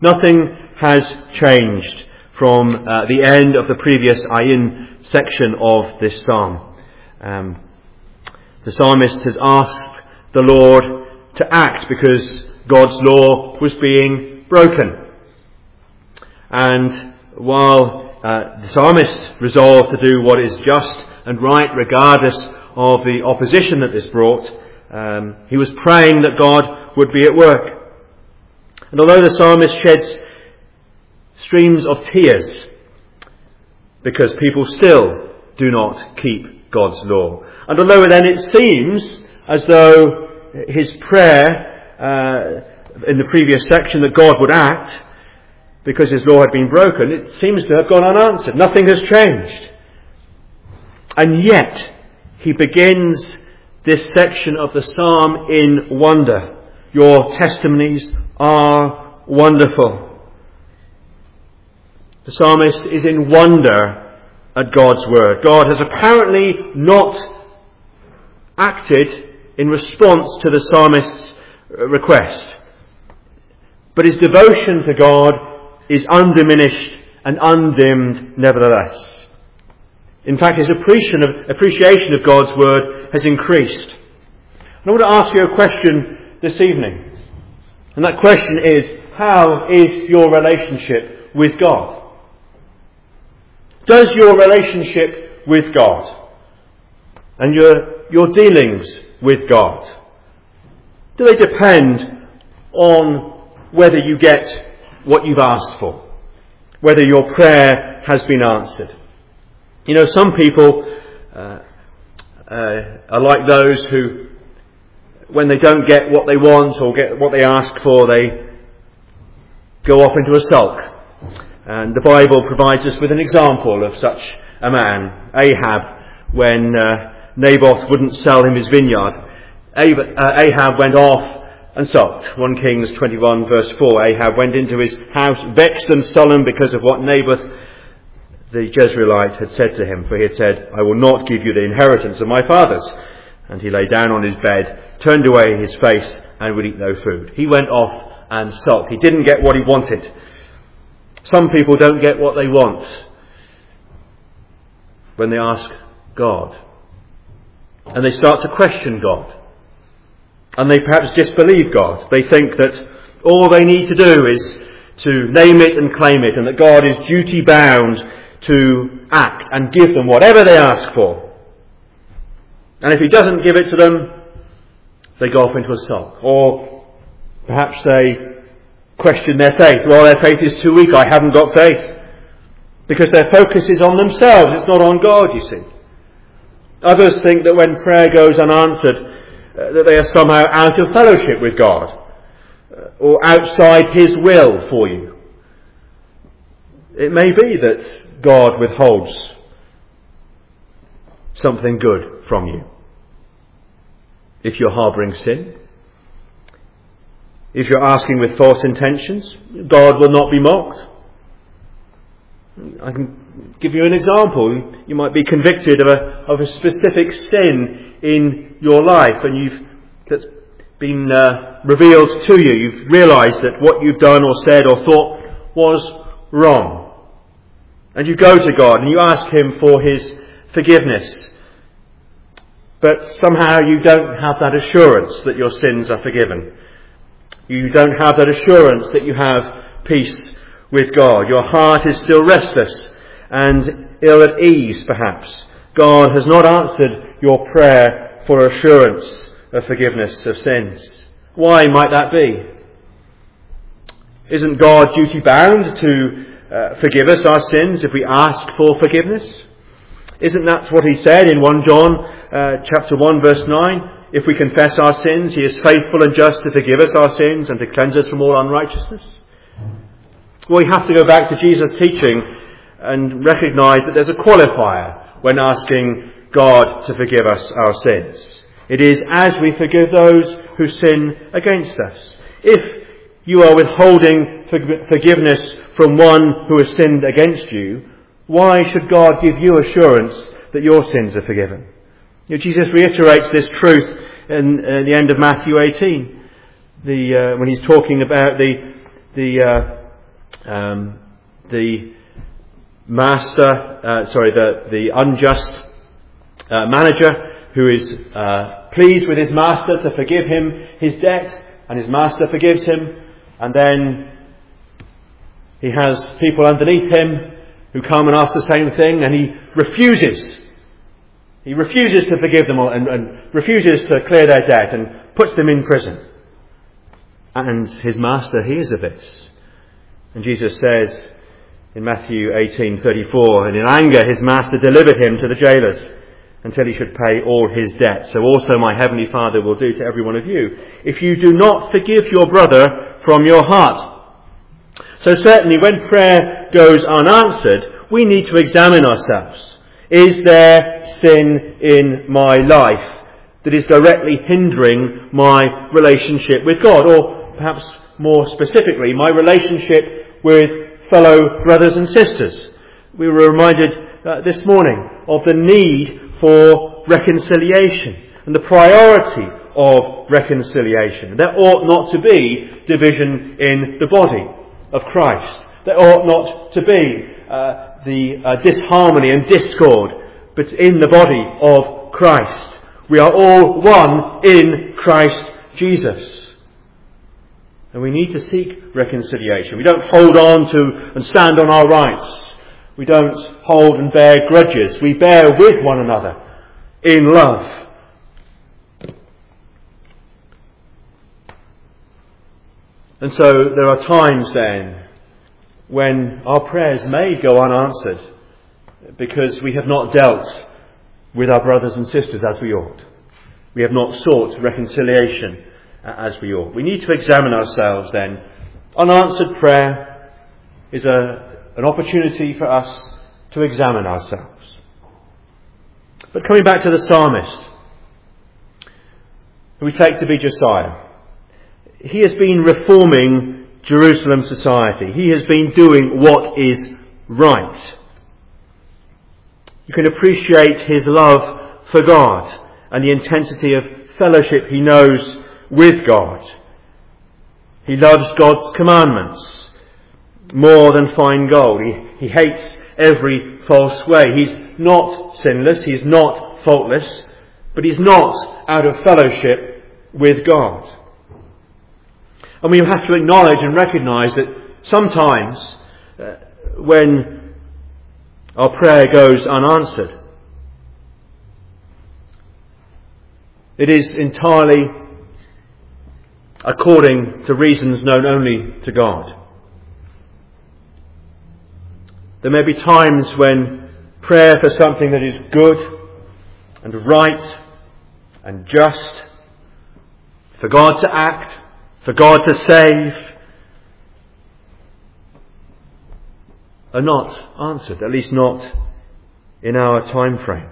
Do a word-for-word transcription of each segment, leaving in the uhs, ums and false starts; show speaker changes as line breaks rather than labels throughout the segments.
Nothing has changed from uh, the end of the previous ayin section of this psalm. Um, the psalmist has asked the Lord to act because God's law was being broken. And while uh, the psalmist resolved to do what is just and right regardless of the opposition that this brought, um, he was praying that God would be at work. And although the psalmist sheds streams of tears because people still do not keep God's law, and although then it seems as though his prayer uh, in the previous section that God would act because his law had been broken, it seems to have gone unanswered. Nothing has changed. And yet he begins this section of the psalm in wonder. Your testimonies are wonderful. The psalmist is in wonder at God's word. God has apparently not acted in response to the psalmist's request, but his devotion to God is undiminished and undimmed nevertheless. In fact, his appreciation of, appreciation of God's word has increased. And I want to ask you a question this evening. And that question is, how is your relationship with God? Does your relationship with God and your, your dealings with God, do they depend on whether you get what you've asked for? Whether your prayer has been answered? You know, some people uh, uh, are like those who, when they don't get what they want or get what they ask for, they go off into a sulk. And the Bible provides us with an example of such a man, Ahab, when uh, Naboth wouldn't sell him his vineyard. Ahab went off and sulked. First Kings twenty-one verse four. Ahab went into his house vexed and sullen because of what Naboth the Jezreelite had said to him, for he had said, I will not give you the inheritance of my fathers. And he lay down on his bed, turned away his face, and would eat no food. He went off and sulked. He didn't get what he wanted. Some people don't get what they want when they ask God. And they start to question God. And they perhaps disbelieve God. They think that all they need to do is to name it and claim it, and that God is duty bound to act and give them whatever they ask for. And if he doesn't give it to them, they go off into a sulk. Or perhaps they question their faith. Well, their faith is too weak. I haven't got faith. Because their focus is on themselves. It's not on God, you see. Others think that when prayer goes unanswered, uh, that they are somehow out of fellowship with God. Uh, or outside his will for you. It may be that God withholds something good from you. If you're harbouring sin, if you're asking with false intentions, God will not be mocked. I can give you an example. You might be convicted of a of a specific sin in your life, and you've that's been uh, revealed to you. You've realised that what you've done or said or thought was wrong, and you go to God and you ask him for his forgiveness. But somehow you don't have that assurance that your sins are forgiven. You don't have that assurance that you have peace with God. Your heart is still restless and ill at ease, perhaps. God has not answered your prayer for assurance of forgiveness of sins. Why might that be? Isn't God duty bound to uh, forgive us our sins if we ask for forgiveness? Isn't that what he said in First John uh, chapter one verse nine? If we confess our sins, he is faithful and just to forgive us our sins and to cleanse us from all unrighteousness. Well, we have to go back to Jesus' teaching and recognise that there's a qualifier when asking God to forgive us our sins. It is as we forgive those who sin against us. If you are withholding forgiveness from one who has sinned against you, why should God give you assurance that your sins are forgiven? You know, Jesus reiterates this truth in, in the end of Matthew eighteen, the, uh, when he's talking about the the uh, um, the master, uh, sorry, the, the unjust uh, manager who is uh, pleased with his master to forgive him his debt, and his master forgives him, and then he has people underneath him who come and ask the same thing, and he refuses. He refuses to forgive them and, and refuses to clear their debt and puts them in prison. And his master hears of this. And Jesus says in Matthew eighteen thirty-four, and in anger his master delivered him to the jailers until he should pay all his debt. So also my heavenly Father will do to every one of you, if you do not forgive your brother from your heart. So certainly when prayer goes unanswered, we need to examine ourselves. Is there sin in my life that is directly hindering my relationship with God? Or perhaps more specifically, my relationship with fellow brothers and sisters? We were reminded uh, this morning of the need for reconciliation and the priority of reconciliation. There ought not to be division in the body of Christ. There ought not to be uh, the uh, disharmony and discord, but in the body of Christ. We are all one in Christ Jesus. And we need to seek reconciliation. We don't hold on to and stand on our rights. We don't hold and bear grudges. We bear with one another in love. And so there are times then when our prayers may go unanswered because we have not dealt with our brothers and sisters as we ought. We have not sought reconciliation as we ought. We need to examine ourselves then. Unanswered prayer is a an opportunity for us to examine ourselves. But coming back to the psalmist, who we take to be Josiah, he has been reforming Jerusalem society. He has been doing what is right. You can appreciate his love for God and the intensity of fellowship he knows with God. He loves God's commandments more than fine gold. He, he hates every false way. He's not sinless. He's not faultless. But he's not out of fellowship with God. And we have to acknowledge and recognise that sometimes uh, when our prayer goes unanswered, it is entirely according to reasons known only to God. There may be times when prayer for something that is good and right and just, for God to act, for God to save, are not answered, at least not in our time frame.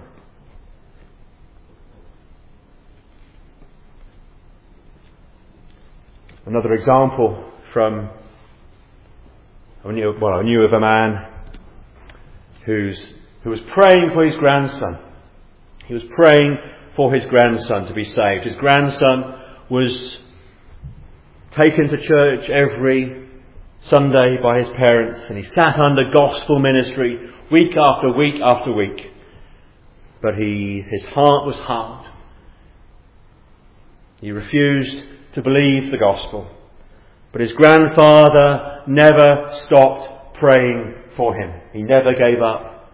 Another example from, I knew, well, I knew of a man who's, who was praying for his grandson. He was praying for his grandson to be saved. His grandson was taken to church every Sunday by his parents, and he sat under gospel ministry week after week after week. But he, his heart was hard. He refused to believe the gospel. But his grandfather never stopped praying for him. He never gave up.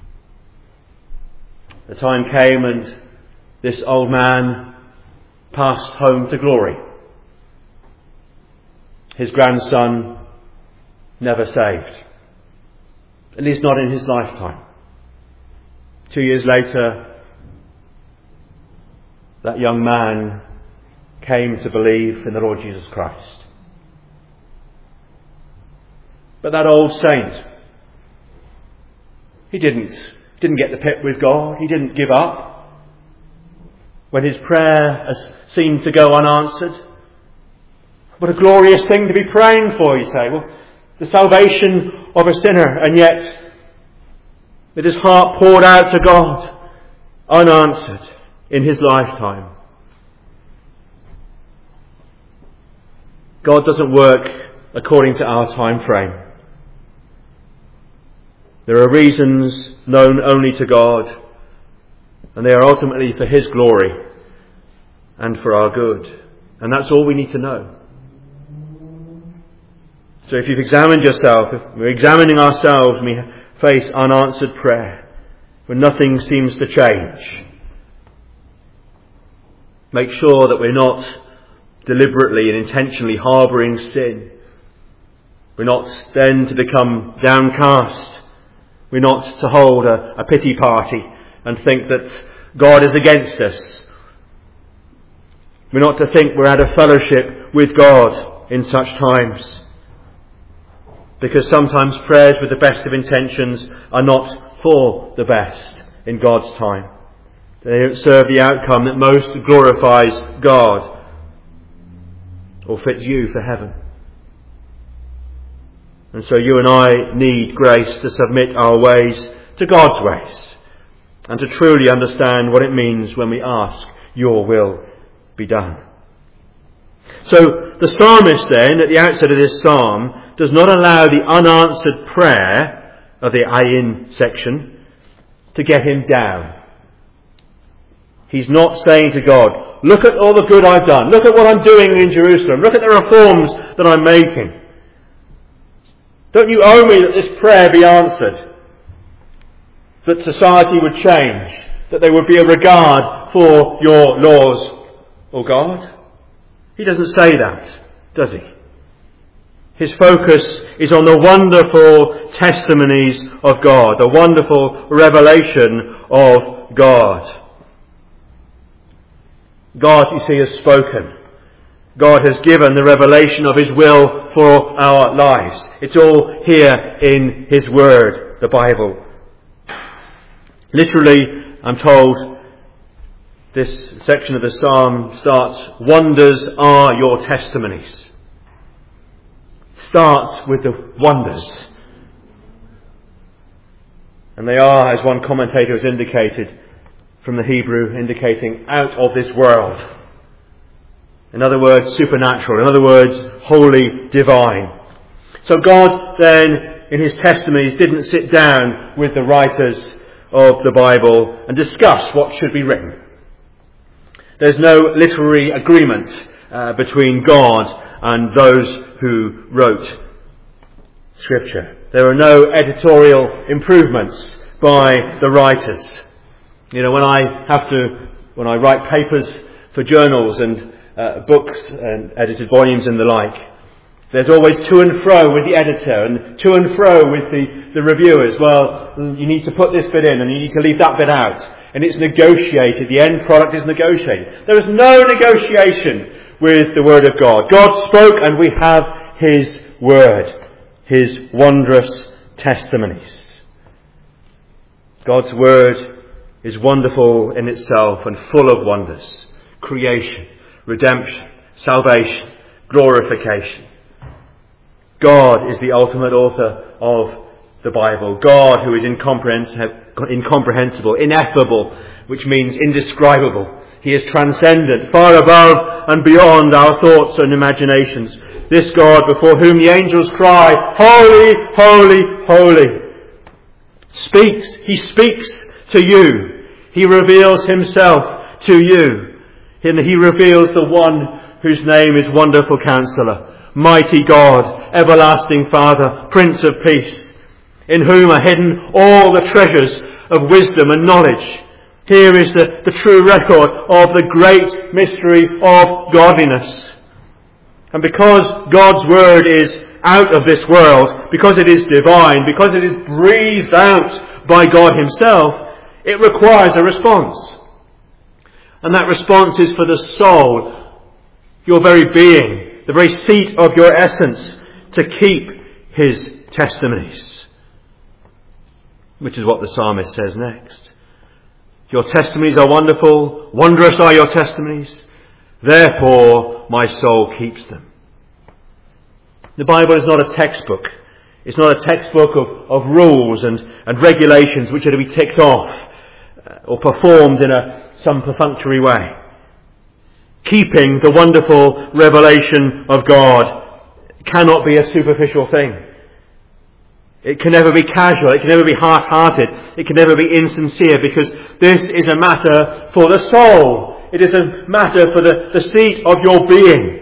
The time came and this old man passed home to glory. His grandson never saved. At least not in his lifetime. Two years later, that young man came to believe in the Lord Jesus Christ. But that old saint, he didn't, didn't get the pip with God. He didn't give up. When his prayer seemed to go unanswered. What a glorious thing to be praying for, you say. Well, the salvation of a sinner, and yet with his heart poured out to God, unanswered in his lifetime. God doesn't work according to our time frame. There are reasons known only to God, and they are ultimately for His glory and for our good. And that's all we need to know. So if you've examined yourself, if we're examining ourselves and we face unanswered prayer, when nothing seems to change, make sure that we're not deliberately and intentionally harbouring sin. We're not then to become downcast. We're not to hold a, a pity party and think that God is against us. We're not to think we're out of fellowship with God in such times. Because sometimes prayers with the best of intentions are not for the best in God's time. They don't serve the outcome that most glorifies God or fits you for heaven. And so you and I need grace to submit our ways to God's ways and to truly understand what it means when we ask, your will be done. So the psalmist then, at the outset of this psalm, does not allow the unanswered prayer of the Ayin section to get him down. He's not saying to God, look at all the good I've done, look at what I'm doing in Jerusalem, look at the reforms that I'm making. Don't you owe me that this prayer be answered? That society would change? That there would be a regard for your laws, O God? He doesn't say that, does he? His focus is on the wonderful testimonies of God, the wonderful revelation of God. God, you see, has spoken. God has given the revelation of His will for our lives. It's all here in His Word, the Bible. Literally, I'm told, this section of the psalm starts, wonders are your testimonies. Starts with the wonders. And they are, as one commentator has indicated, from the Hebrew, indicating out of this world. In other words, supernatural. In other words, wholly divine. So God then, in His testimonies, didn't sit down with the writers of the Bible and discuss what should be written. There's no literary agreement uh, between God and those who wrote Scripture. There are no editorial improvements by the writers. You know, when I have to, when I write papers for journals and uh, books and edited volumes and the like, there's always to and fro with the editor and to and fro with the, the reviewers. Well, you need to put this bit in and you need to leave that bit out. And it's negotiated. The end product is negotiated. There is no negotiation with the Word of God. God spoke and we have His Word. His wondrous testimonies. God's Word is wonderful in itself and full of wonders. Creation, redemption, salvation, glorification. God is the ultimate author of the Bible. God, who is incomprehensible, ineffable, which means indescribable. He is transcendent, far above and beyond our thoughts and imaginations. This God before whom the angels cry, holy, holy, holy, speaks. He speaks to you. He reveals Himself to you. And He reveals the one whose name is Wonderful Counselor, Mighty God, Everlasting Father, Prince of Peace, in whom are hidden all the treasures of wisdom and knowledge. Here is the, the true record of the great mystery of godliness. And because God's Word is out of this world, because it is divine, because it is breathed out by God Himself, it requires a response. And that response is for the soul, your very being, the very seat of your essence, to keep His testimonies. Which is what the psalmist says next. Your testimonies are wonderful, wondrous are your testimonies, therefore my soul keeps them. The Bible is not a textbook. It's not a textbook of, of rules and, and regulations which are to be ticked off uh, or performed in a, some perfunctory way. Keeping the wonderful revelation of God cannot be a superficial thing. It can never be casual. It can never be half-hearted. It can never be insincere, because this is a matter for the soul. It is a matter for the, the seat of your being.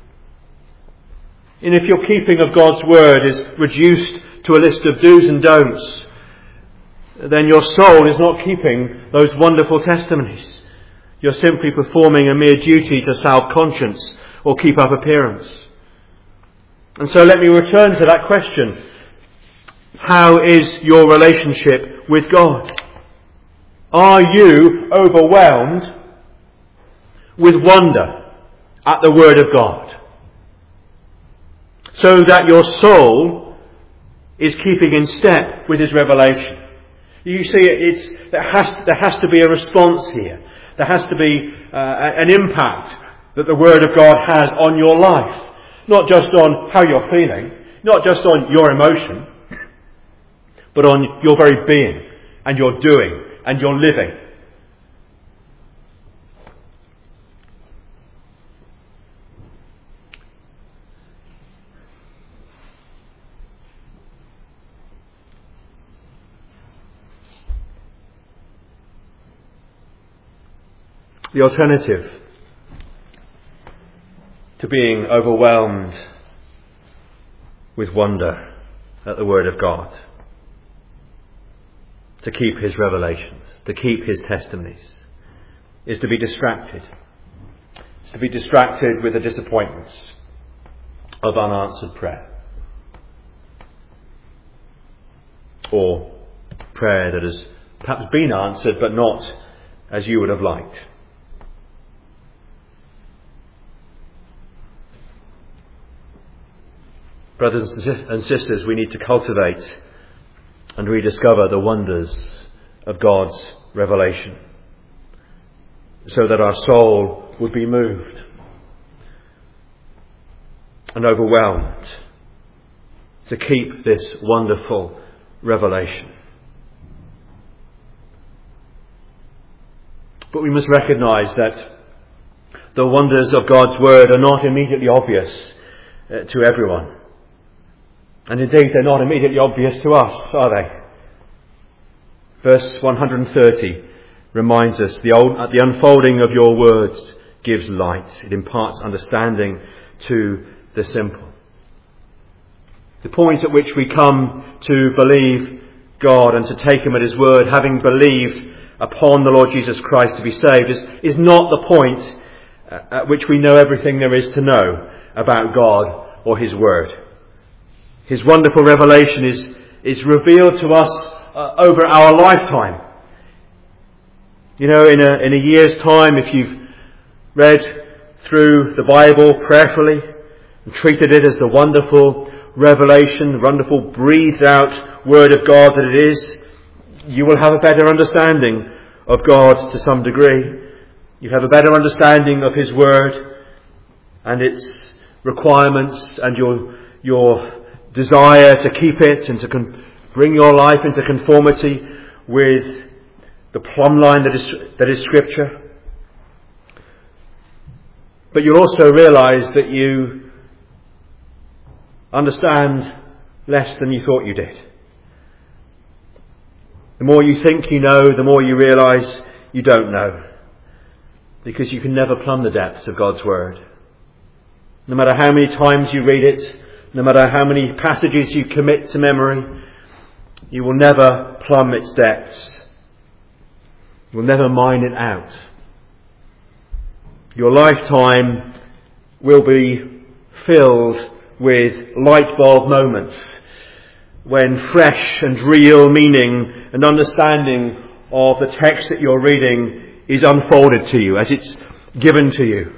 And if your keeping of God's word is reduced to a list of do's and don'ts, then your soul is not keeping those wonderful testimonies. You're simply performing a mere duty to self-conscience or keep up appearance. And so let me return to that question. How is your relationship with God? Are you overwhelmed with wonder at the Word of God, so that your soul is keeping in step with His revelation? You see, it's, there, has, there has to be a response here. There has to be uh, an impact that the Word of God has on your life. Not just on how you're feeling, not just on your emotion, but on your very being and your doing and your living. The alternative to being overwhelmed with wonder at the Word of God, to keep His revelations, to keep His testimonies, is to be distracted. It's to be distracted with the disappointments of unanswered prayer, or prayer that has perhaps been answered but not as you would have liked. Brothers and sisters, we need to cultivate and rediscover the wonders of God's revelation, so that our soul would be moved and overwhelmed to keep this wonderful revelation. But we must recognise that the wonders of God's Word are not immediately obvious uh, to everyone. And indeed, they're not immediately obvious to us, are they? Verse one hundred thirty reminds us, the, old, the unfolding of your words gives light. It imparts understanding to the simple. The point at which we come to believe God and to take Him at His word, having believed upon the Lord Jesus Christ to be saved, is, is not the point at which we know everything there is to know about God or His word. His wonderful revelation is, is revealed to us uh, over our lifetime. You know, in a, in a year's time, if you've read through the Bible prayerfully and treated it as the wonderful revelation, the wonderful breathed out Word of God that it is, you will have a better understanding of God to some degree. You have a better understanding of His Word and its requirements, and your your desire to keep it and to con- bring your life into conformity with the plumb line that is, that is Scripture. But you'll also realise that you understand less than you thought you did. The more you think you know, the more you realise you don't know. Because you can never plumb the depths of God's Word. No matter how many times you read it, no matter how many passages you commit to memory, you will never plumb its depths. You will never mine it out. Your lifetime will be filled with light bulb moments when fresh and real meaning and understanding of the text that you're reading is unfolded to you as it's given to you.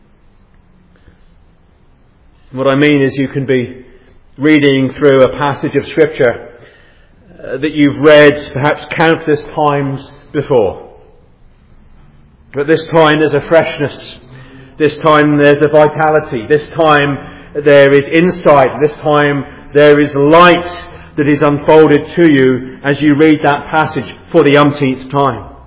What I mean is, you can be reading through a passage of Scripture uh, that you've read perhaps countless times before. But this time there's a freshness. This time there's a vitality. This time there is insight. This time there is light that is unfolded to you as you read that passage for the umpteenth time.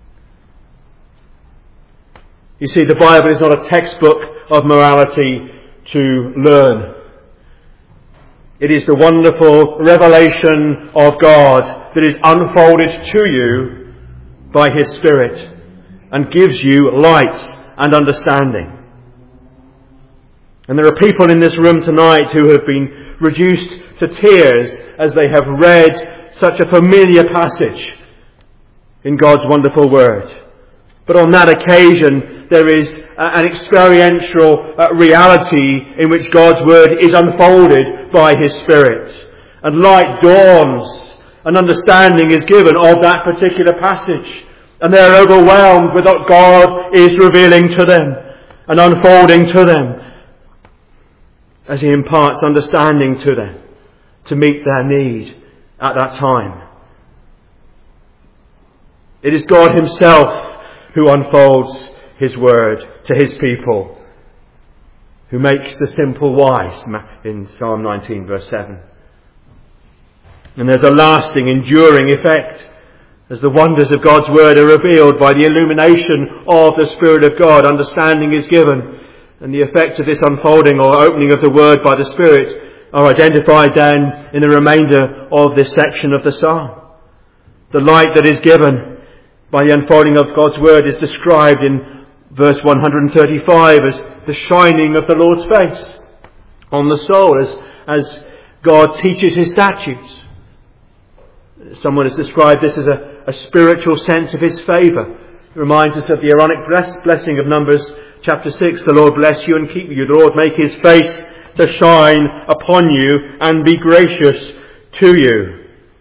You see, the Bible is not a textbook of morality to learn. It is the wonderful revelation of God that is unfolded to you by His Spirit and gives you light and understanding. And there are people in this room tonight who have been reduced to tears as they have read such a familiar passage in God's wonderful Word. But on that occasion, there is an experiential reality in which God's Word is unfolded by His Spirit. And light dawns, and understanding is given of that particular passage. And they are overwhelmed with what God is revealing to them and unfolding to them as He imparts understanding to them to meet their need at that time. It is God Himself who unfolds His Word to His people, who makes the simple wise in Psalm nineteen verse seven. And there's a lasting, enduring effect as the wonders of God's Word are revealed by the illumination of the Spirit of God. Understanding is given, and the effects of this unfolding or opening of the Word by the Spirit are identified then in the remainder of this section of the Psalm. The light that is given by the unfolding of God's Word is described in verse one hundred thirty-five as the shining of the Lord's face on the soul as, as God teaches His statutes. Someone has described this as a, a spiritual sense of His favour. It reminds us of the Aaronic bless, blessing of Numbers chapter six. The Lord bless you and keep you. The Lord make His face to shine upon you and be gracious to you.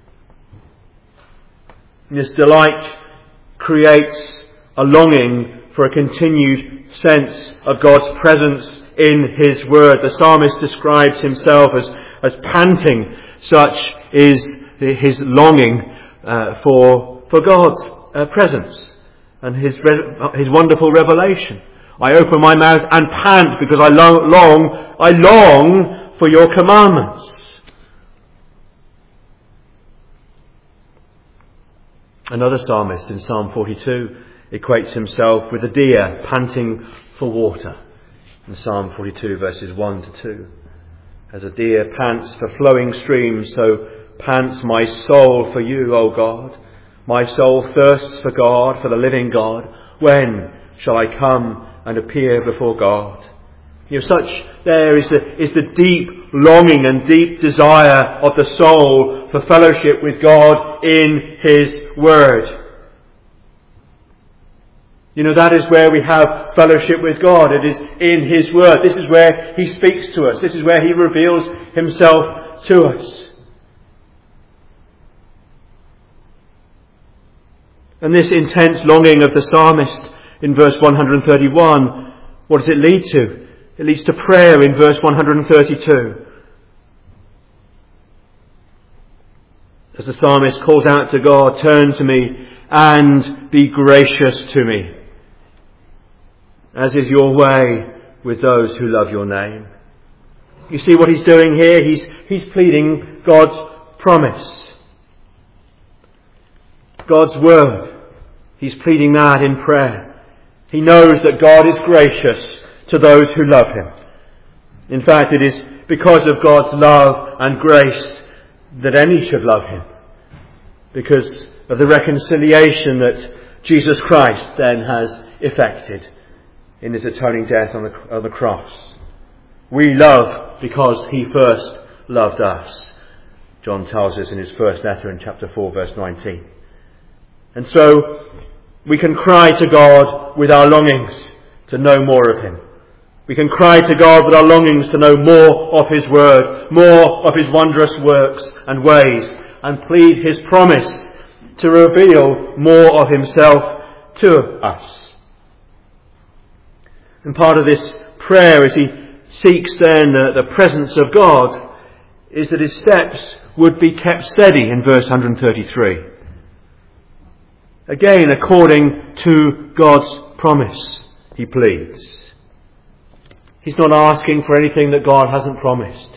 And this delight creates a longing for a continued sense of God's presence in His Word. The psalmist describes himself as, as panting. Such is his longing uh, for for God's uh, presence and His re- His wonderful revelation. I open my mouth and pant because I long, long I long for your commandments. Another psalmist in Psalm forty-two equates himself with a deer panting for water. In Psalm forty-two verses one to two. As a deer pants for flowing streams, so pants my soul for you, O God. My soul thirsts for God, for the living God. When shall I come and appear before God? You know, such there is the, is the deep longing and deep desire of the soul for fellowship with God in His Word. You know, that is where we have fellowship with God. It is in His Word. This is where He speaks to us. This is where He reveals Himself to us. And this intense longing of the psalmist in verse one hundred thirty-one, what does it lead to? It leads to prayer in verse one hundred thirty-two. As the psalmist calls out to God, turn to me and be gracious to me, as is your way with those who love your name. You see what he's doing here? He's, he's pleading God's promise. God's word. He's pleading that in prayer. He knows that God is gracious to those who love Him. In fact, it is because of God's love and grace that any should love Him. Because of the reconciliation that Jesus Christ then has effected in His atoning death on the, on the cross. We love because He first loved us. John tells us in his first letter in chapter four verse nineteen. And so we can cry to God with our longings to know more of Him. We can cry to God with our longings to know more of His Word, more of His wondrous works and ways, and plead His promise to reveal more of Himself to us. And part of this prayer as he seeks then the, the presence of God is that his steps would be kept steady in verse one hundred thirty-three. Again, according to God's promise, he pleads. He's not asking for anything that God hasn't promised.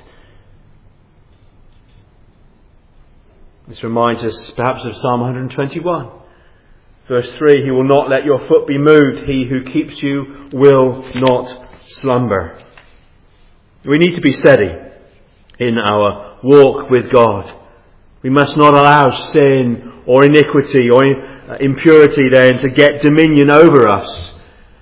This reminds us perhaps of Psalm one hundred twenty-one. Verse three, He will not let your foot be moved. He who keeps you will not slumber. We need to be steady. in our walk with God. We must not allow sin or iniquity or impurity then to get dominion over us.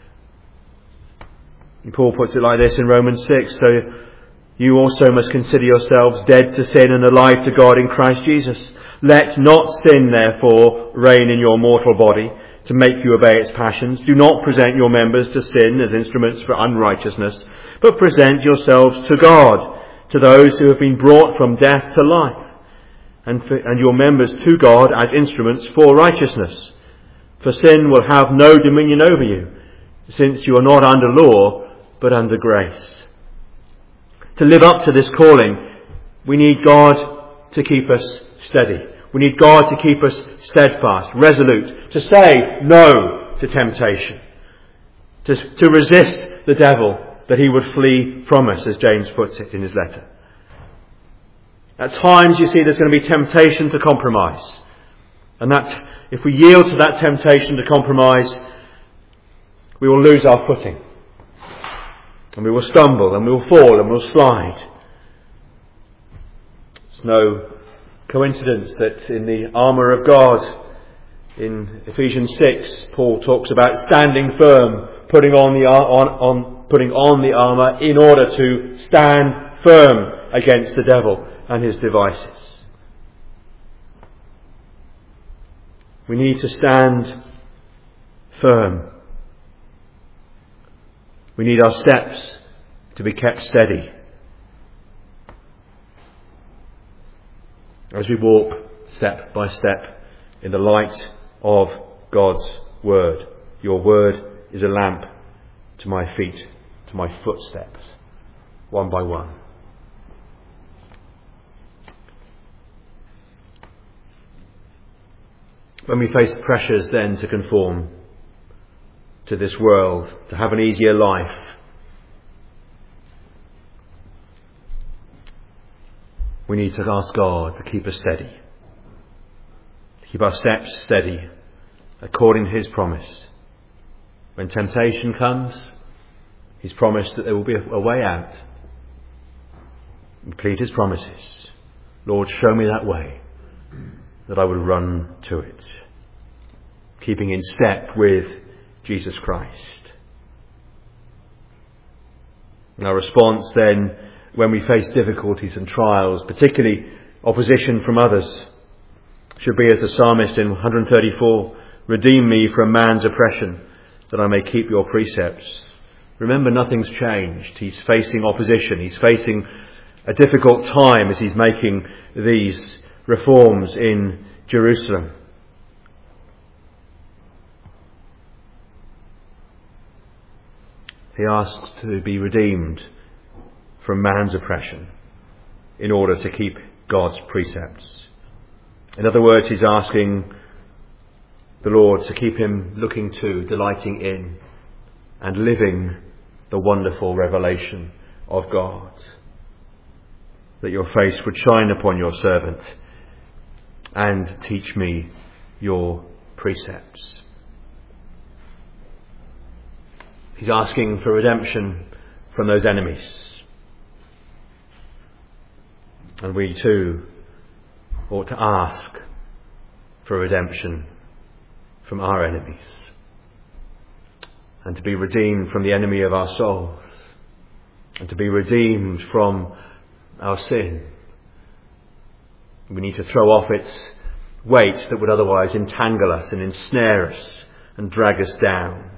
And Paul puts it like this in Romans six, so you also must consider yourselves dead to sin and alive to God in Christ Jesus. Let not sin, therefore, reign in your mortal body to make you obey its passions. Do not present your members to sin as instruments for unrighteousness, but present yourselves to God, to those who have been brought from death to life, and, for, and your members to God as instruments for righteousness. For sin will have no dominion over you, since you are not under law, but under grace. To live up to this calling, we need God to keep us steady. We need God to keep us steadfast, resolute, to say no to temptation, to, to resist the devil, that he would flee from us, as James puts it in his letter. At times, you see, there's going to be temptation to compromise. And that, if we yield to that temptation to compromise, we will lose our footing. And we will stumble, and we will fall, and we will slide. It's no coincidence that in the armour of God, in Ephesians six, Paul talks about standing firm, putting on the on, on putting on the armour in order to stand firm against the devil and his devices. We need to stand firm. We need our steps to be kept steady as we walk step by step in the light of God's word. Your word is a lamp to my feet, to my footsteps, one by one. When we face pressures then to conform to this world, to have an easier life, we need to ask God to keep us steady, to keep our steps steady according to his promise. When temptation comes, he's promised that there will be a way out. And plead his promises. Lord, show me that way, that I would run to it, keeping in step with Jesus Christ. And our response then, when we face difficulties and trials, particularly opposition from others, should be as the psalmist in one thirty-four, redeem me from man's oppression, that I may keep your precepts. Remember, nothing's changed. He's facing opposition. He's facing a difficult time as he's making these reforms in Jerusalem. He asks to be redeemed from man's oppression in order to keep God's precepts. In other words, he's asking the Lord to keep him looking to, delighting in, and living the wonderful revelation of God. That your face would shine upon your servant and teach me your precepts. He's asking for redemption from those enemies. And we too ought to ask for redemption from our enemies, and to be redeemed from the enemy of our souls, and to be redeemed from our sin. We need to throw off its weight that would otherwise entangle us and ensnare us and drag us down.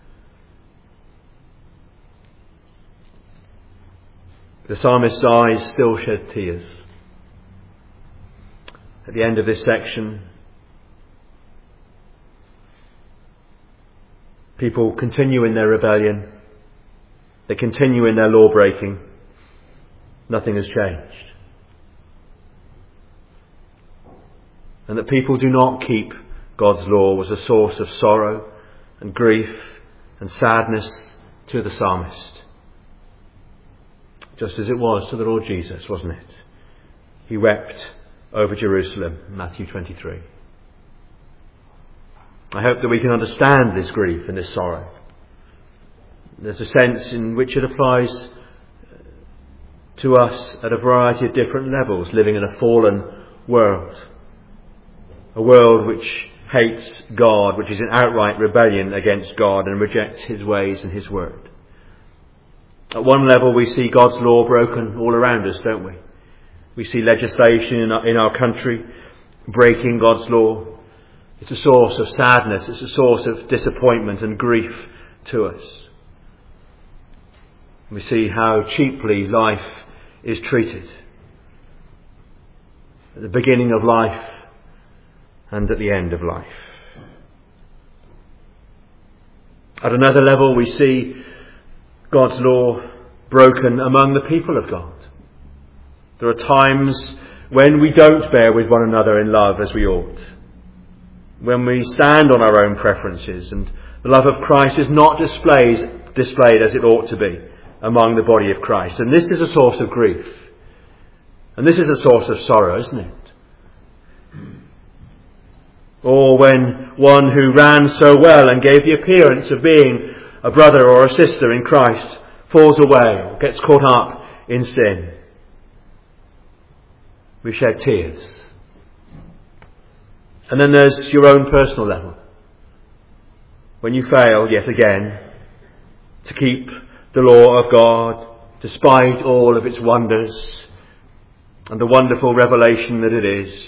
The psalmist's eyes still shed tears. At the end of this section, people continue in their rebellion. They continue in their law breaking. Nothing has changed. And that people do not keep God's law was a source of sorrow and grief and sadness to the psalmist. Just as it was to the Lord Jesus, wasn't it? He wept over Jerusalem, Matthew twenty-three. I hope that we can understand this grief and this sorrow. There's a sense in which it applies to us at a variety of different levels, living in a fallen world. A world which hates God, which is in outright rebellion against God and rejects his ways and his word. At one level we see God's law broken all around us, don't we? We see legislation in our, in our country breaking God's law. It's a source of sadness, it's a source of disappointment and grief to us. We see how cheaply life is treated. At the beginning of life and at the end of life. At another level we see God's law broken among the people of God. There are times when we don't bear with one another in love as we ought. When we stand on our own preferences and the love of Christ is not displayed, displayed as it ought to be among the body of Christ. And this is a source of grief. And this is a source of sorrow, isn't it? Or when one who ran so well and gave the appearance of being a brother or a sister in Christ falls away or gets caught up in sin. We shed tears. And then there's your own personal level. When you fail yet again to keep the law of God, despite all of its wonders and the wonderful revelation that it is.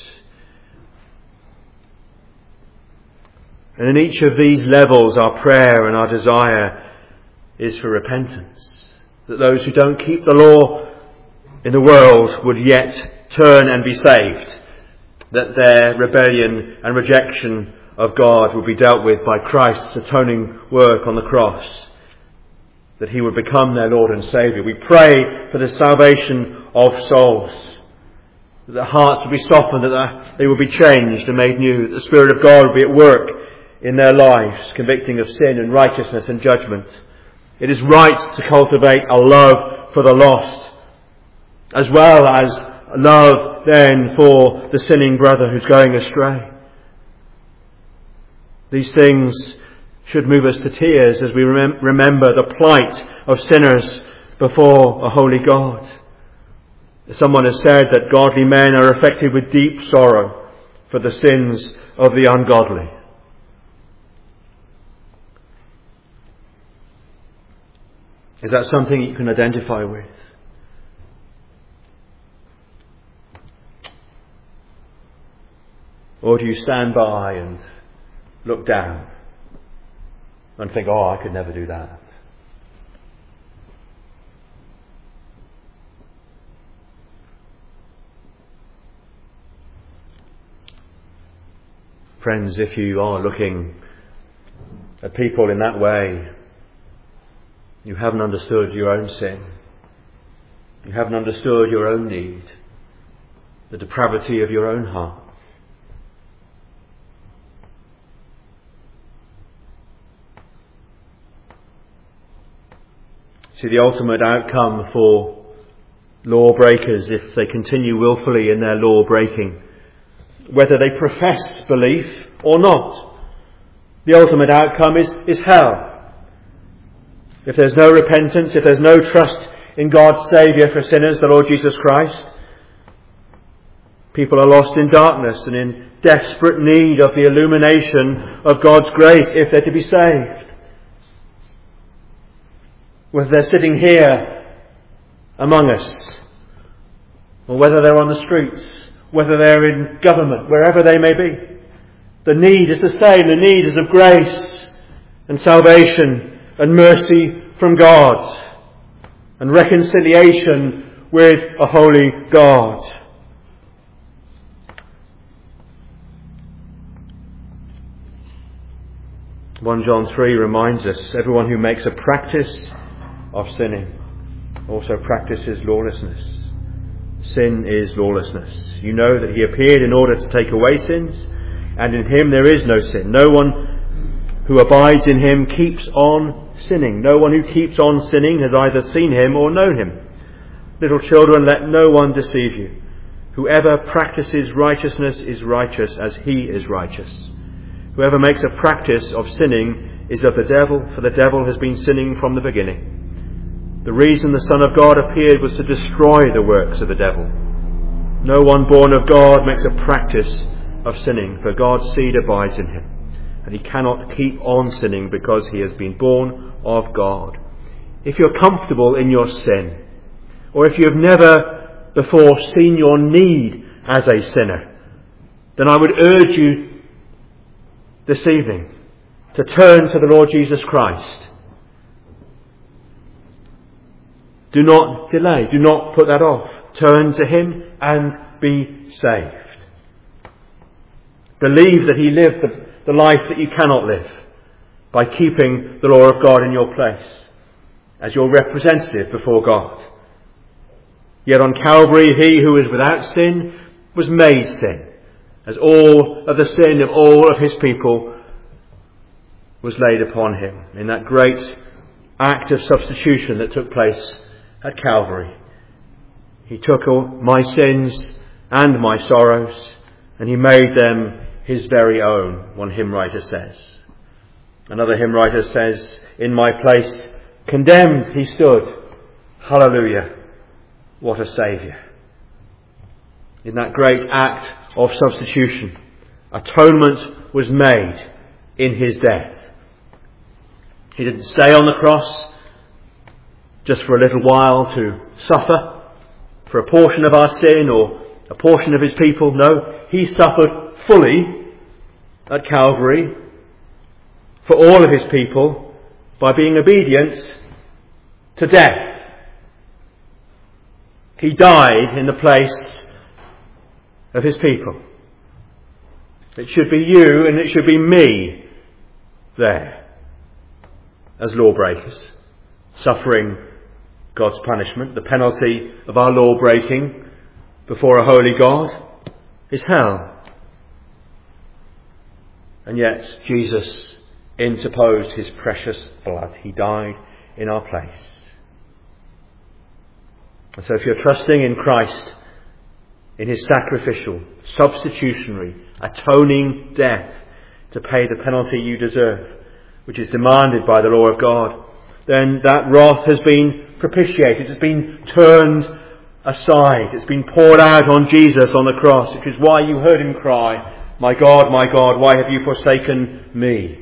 And in each of these levels, our prayer and our desire is for repentance. That those who don't keep the law in the world would yet turn and be saved. That their rebellion and rejection of God would be dealt with by Christ's atoning work on the cross. That he would become their Lord and Saviour. We pray for the salvation of souls. That their hearts would be softened, that they would be changed and made new. That the Spirit of God would be at work in their lives, convicting of sin and righteousness and judgment. It is right to cultivate a love for the lost, as well as love then for the sinning brother who's going astray. These things should move us to tears as we remem- remember the plight of sinners before a holy God. Someone has said that godly men are affected with deep sorrow for the sins of the ungodly. Is that something you can identify with? Or do you stand by and look down and think, oh, I could never do that? Friends, if you are looking at people in that way, you haven't understood your own sin. You haven't understood your own need, the depravity of your own heart. See, the ultimate outcome for lawbreakers, if they continue willfully in their law breaking, whether they profess belief or not, the ultimate outcome is, is hell. If there's no repentance, if there's no trust in God's Saviour for sinners, the Lord Jesus Christ, people are lost in darkness and in desperate need of the illumination of God's grace if they're to be saved. Whether they're sitting here among us, or whether they're on the streets, whether they're in government, wherever they may be, the need is the same. The need is of grace and salvation and mercy from God and reconciliation with a holy God. First John three reminds us, everyone who makes a practice of sinning also practices lawlessness. Sin is lawlessness. You know that he appeared in order to take away sins, and in him there is no sin. No one who abides in him keeps on sinning. No one who keeps on sinning has either seen him or known him. Little children, let no one deceive you. Whoever practices righteousness is righteous as he is righteous. Whoever makes a practice of sinning is of the devil, for the devil has been sinning from the beginning. The reason the Son of God appeared was to destroy the works of the devil. No one born of God makes a practice of sinning, for God's seed abides in him, and he cannot keep on sinning because he has been born of God. If you're comfortable in your sin, or if you have never before seen your need as a sinner, then I would urge you this evening to turn to the Lord Jesus Christ. Do not delay. Do not put that off. Turn to him and be saved. Believe that he lived the, the life that you cannot live by keeping the law of God in your place as your representative before God. Yet on Calvary, he who is without sin was made sin, as all of the sin of all of his people was laid upon him in that great act of substitution that took place at Calvary. He took all my sins and my sorrows, and he made them his very own, one hymn writer says. Another hymn writer says, in my place condemned he stood. Hallelujah, what a Saviour. In that great act of substitution, atonement was made in his death. He didn't stay on the cross just for a little while to suffer for a portion of our sin or a portion of his people. No, he suffered fully at Calvary for all of his people by being obedient to death. He died in the place of his people. It should be you and it should be me there as lawbreakers, suffering God's punishment. The penalty of our law breaking before a holy God is hell. And yet Jesus interposed his precious blood. He died in our place. And so if you're trusting in Christ, in his sacrificial, substitutionary, atoning death to pay the penalty you deserve, which is demanded by the law of God, then that wrath has been propitiated. It's been turned aside. It's been poured out on Jesus on the cross, which is why you heard him cry, my God, my God, why have you forsaken me?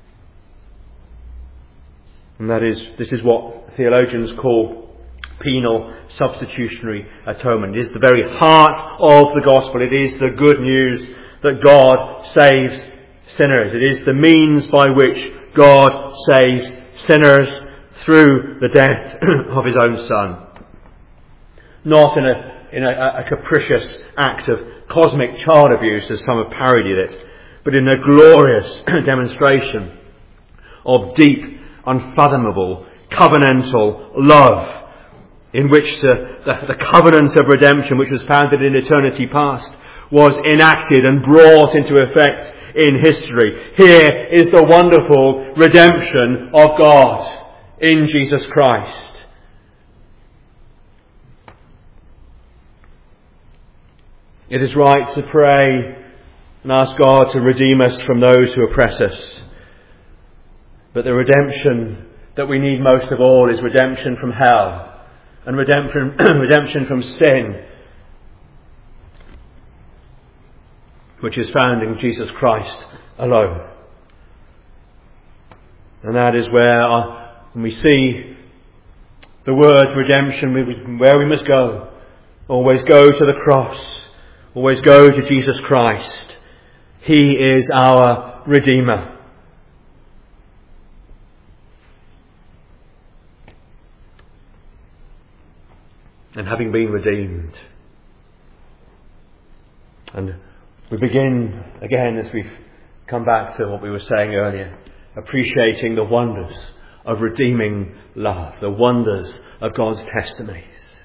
And that is, this is what theologians call penal substitutionary atonement. It is the very heart of the gospel. It is the good news that God saves sinners. It is the means by which God saves sinners through the death of his own Son. Not in a, in a, a capricious act of cosmic child abuse, as some have parodied it, but in a glorious demonstration of deep, unfathomable, covenantal love, in which the, the, the covenant of redemption, which was founded in eternity past, was enacted and brought into effect in history. Here is the wonderful redemption of God in Jesus Christ. It is right to pray and ask God to redeem us from those who oppress us. But the redemption that we need most of all is redemption from hell and redemption, redemption from sin, which is found in Jesus Christ alone. And that is where our When we see the word redemption, where we must go. Always go to the cross. Always go to Jesus Christ. He is our Redeemer. And having been redeemed. And we begin again, as we've come back to what we were saying earlier, appreciating the wonders of redeeming love, the wonders of God's testimonies.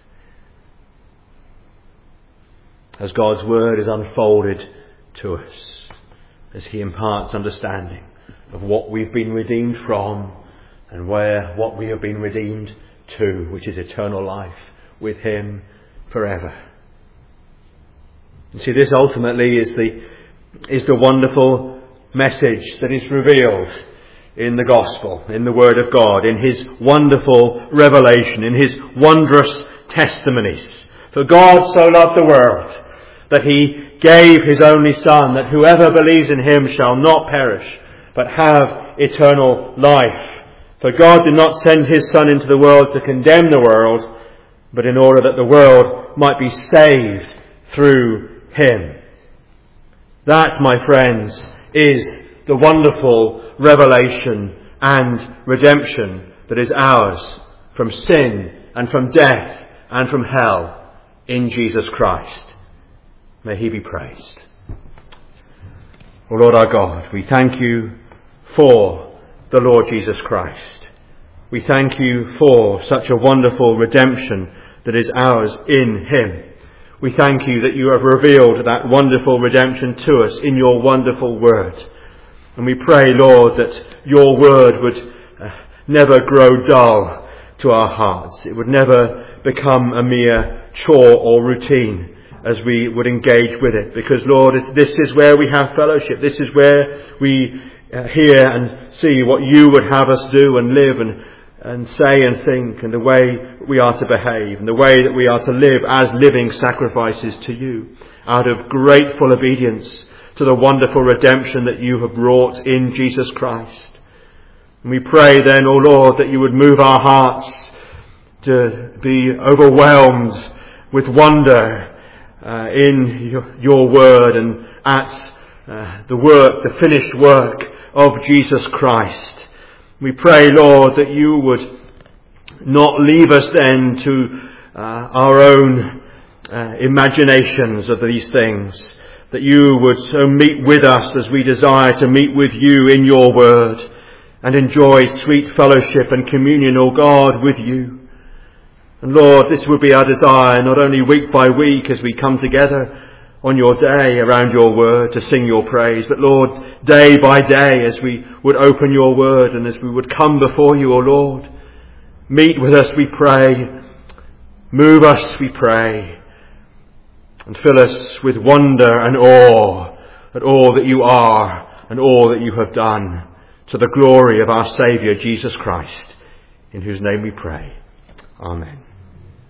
As God's word is unfolded to us, as he imparts understanding of what we've been redeemed from and where what we have been redeemed to, which is eternal life with him forever. And see, this ultimately is the is the wonderful message that is revealed in the gospel, in the word of God, in his wonderful revelation, in his wondrous testimonies. For God so loved the world that he gave his only Son, that whoever believes in him shall not perish, but have eternal life. For God did not send his Son into the world to condemn the world, but in order that the world might be saved through him. That, my friends, is the wonderful revelation and redemption that is ours from sin and from death and from hell in Jesus Christ. May he be praised. O Lord our God, we thank you for the Lord Jesus Christ. We thank you for such a wonderful redemption that is ours in him. We thank you that you have revealed that wonderful redemption to us in your wonderful word. And we pray, Lord, that your word would uh, never grow dull to our hearts. It would never become a mere chore or routine as we would engage with it. Because, Lord, this is where we have fellowship. This is where we uh, hear and see what you would have us do and live and and say and think, and the way we are to behave, and the way that we are to live as living sacrifices to you, out of grateful obedience to the wonderful redemption that you have wrought in Jesus Christ. And we pray then, O Lord, that you would move our hearts to be overwhelmed with wonder uh, in your, your word and at uh, the work, the finished work of Jesus Christ. We pray, Lord, that you would not leave us then to uh, our own uh, imaginations of these things, that you would so meet with us as we desire to meet with you in your word and enjoy sweet fellowship and communion, O God, with you. And Lord, this would be our desire, not only week by week as we come together on your day around your word to sing your praise, but Lord, day by day as we would open your word and as we would come before you, O Lord, meet with us, we pray, move us, we pray, and fill us with wonder and awe at all that you are and all that you have done, to the glory of our Saviour Jesus Christ, in whose name we pray. Amen.